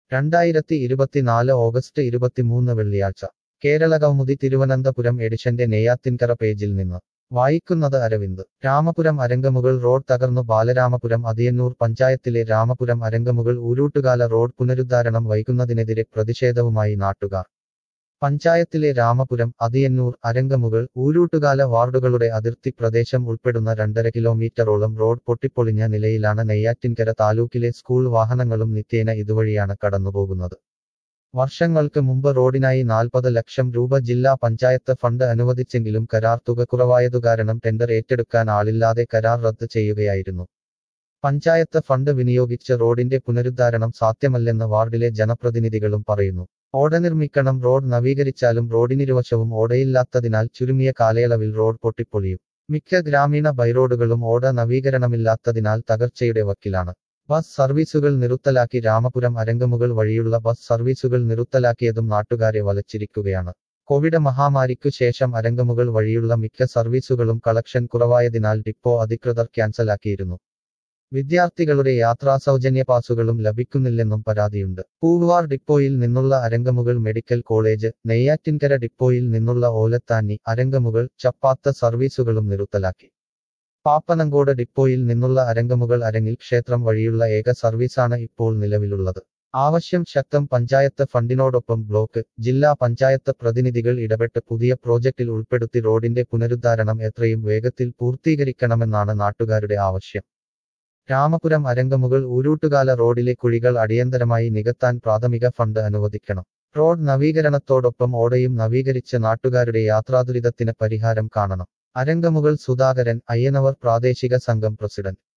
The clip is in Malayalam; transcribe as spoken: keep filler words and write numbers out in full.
രണ്ടായിരത്തി ഇരുപത്തിനാല് ഓഗസ്റ്റ് ഇരുപത്തിമൂന്ന് വെള്ളിയാഴ്ച കേരള കൗമുദി തിരുവനന്തപുരം എഡിഷന്റെ നെയ്യാറ്റിൻകര പേജിൽ നിന്ന് വായിക്കുന്നത് അരവിന്ദ്. രാമപുരം അരങ്കമുകൾ റോഡ് തകർന്നു. ബാലരാമപുരം അതിയന്നൂർ പഞ്ചായത്തിലെ രാമപുരം അരങ്കമുകൾ ഊരൂട്ടുകാല റോഡ് പുനരുദ്ധാരണം വൈകുന്നതിനെതിരെ പ്രതിഷേധവുമായി നാട്ടുകാർ. പഞ്ചായത്തിലെ രാമപുരം, അതിയന്നൂർ, അരങ്കമുകൾ, ഊരൂട്ടുകാല വാർഡുകളുടെ അതിർത്തി പ്രദേശം ഉൾപ്പെടുന്ന രണ്ടര കിലോമീറ്ററോളം റോഡ് പൊട്ടിപ്പൊളിഞ്ഞ നിലയിലാണ്. നെയ്യാറ്റിൻകര താലൂക്കിലെ സ്കൂൾ വാഹനങ്ങളും നിത്യേന ഇതുവഴിയാണ് കടന്നുപോകുന്നത്. വർഷങ്ങൾക്ക് മുമ്പ് റോഡിനായി നാൽപ്പത് ലക്ഷം രൂപ ജില്ലാ പഞ്ചായത്ത് ഫണ്ട് അനുവദിച്ചെങ്കിലും കരാർ തുക കുറവായതുകാരണം ടെൻഡർ ഏറ്റെടുക്കാൻ ആളില്ലാതെ കരാർ റദ്ദ് ചെയ്യുകയായിരുന്നു. പഞ്ചായത്ത് ഫണ്ട് വിനിയോഗിച്ച് റോഡിന്റെ പുനരുദ്ധാരണം സാധ്യമല്ലെന്ന് വാർഡിലെ ജനപ്രതിനിധികളും പറയുന്നു. ഓട നിർമ്മിക്കണം. റോഡ് നവീകരിച്ചാലും റോഡിനിരുവശവും ഓടയില്ലാത്തതിനാൽ ചുരുങ്ങിയ കാലയളവിൽ റോഡ് പൊട്ടിപ്പൊളിയും. മിക്ക ഗ്രാമീണ ബൈറോഡുകളും ഓട നവീകരണമില്ലാത്തതിനാൽ തകർച്ചയുടെ വക്കിലാണ്. ബസ് സർവീസുകൾ നിറുത്തലാക്കി. രാമപുരം അരങ്കമുകൾ വഴിയുള്ള ബസ് സർവീസുകൾ നിറുത്തലാക്കിയതും നാട്ടുകാരെ വലച്ചിരിക്കുകയാണ്. കോവിഡ് മഹാമാരിക്കു ശേഷം അരങ്കമുകൾ വഴിയുള്ള മിക്ക സർവീസുകളും കളക്ഷൻ കുറവായതിനാൽ ഡിപ്പോ അധികൃതർ ക്യാൻസലാക്കിയിരുന്നു. വിദ്യാർത്ഥികളുടെ യാത്രാസൗജന്യ പാസുകളും ലഭിക്കുന്നില്ലെന്നും പരാതിയുണ്ട്. പൂവാർ ഡിപ്പോയിൽ നിന്നുള്ള അരങ്കമുകൾ മെഡിക്കൽ കോളേജ്, നെയ്യാറ്റിൻകര ഡിപ്പോയിൽ നിന്നുള്ള ഓലത്താനി, അരങ്കമുകൾ, ചപ്പാത്ത് സർവീസുകളും നിറുത്തലാക്കി. പാപ്പനങ്കോട് ഡിപ്പോയിൽ നിന്നുള്ള അരങ്കമുകൾ അരങ്ങിൽ ക്ഷേത്രം വഴിയുള്ള ഏക സർവീസാണ് ഇപ്പോൾ നിലവിലുള്ളത്. ആവശ്യം ശക്തം. പഞ്ചായത്ത് ഫണ്ടിനോടൊപ്പം ബ്ലോക്ക്, ജില്ലാ പഞ്ചായത്ത് പ്രതിനിധികൾ ഇടപെട്ട് പുതിയ പ്രോജക്റ്റിൽ ഉൾപ്പെടുത്തി റോഡിന്റെ പുനരുദ്ധാരണം എത്രയും വേഗത്തിൽ പൂർത്തീകരിക്കണമെന്നാണ് നാട്ടുകാരുടെ ആവശ്യം. രാമപുരം അരങ്കമുകൾ ഊരൂട്ടുകാല റോഡിലെ കുഴികൾ അടിയന്തരമായി നികത്താൻ പ്രാഥമിക ഫണ്ട് അനുവദിക്കണം. റോഡ് നവീകരണത്തോടൊപ്പം ഓടയും നവീകരിച്ച് നാട്ടുകാരുടെ യാത്രാദുരിതത്തിന് പരിഹാരം കാണണം. അരങ്കമുകൾ സുധാകരൻ, അയ്യനവർ പ്രാദേശിക സംഘം പ്രസിഡന്റ്.